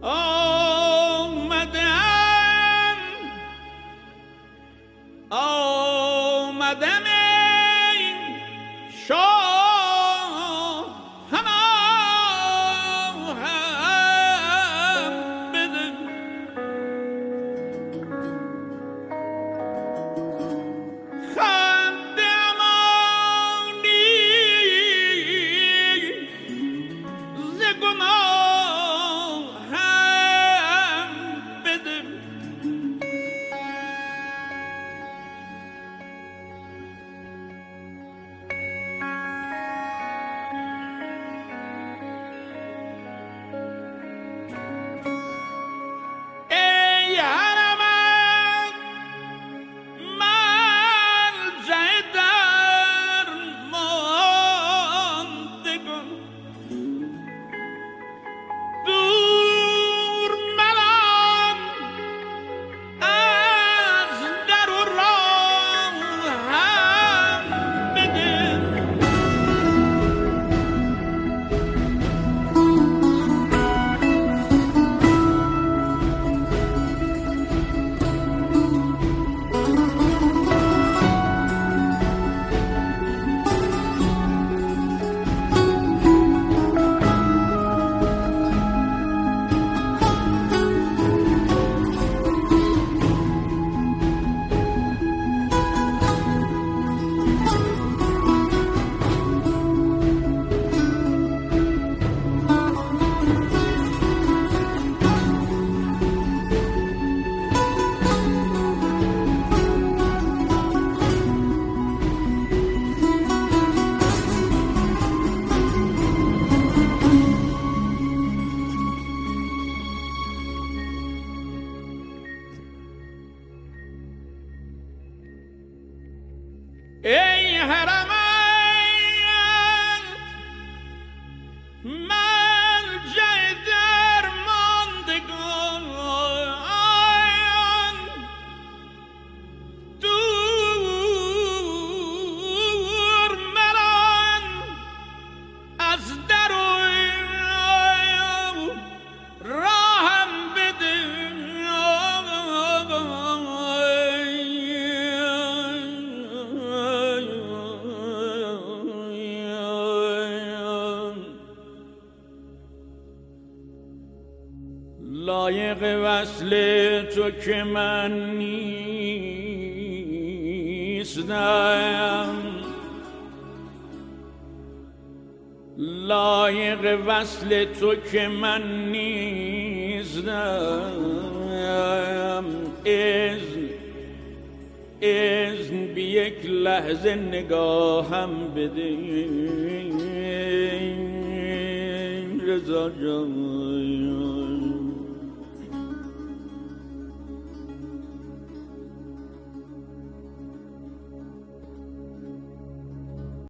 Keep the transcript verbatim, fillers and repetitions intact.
آمدم آمدم این شاه هم بده خنده امانی ز گناه هم بده ای حرمت مرجع درماندگان دور ملان از در و راه هم بده ای حرمت مرجع درماندگان دور مران از در و راهم بده لایق وصل تو که من نیستم لایق وصل تو که من نیستم اذن اذن بی یک لحظه نگاهم بده رضا جان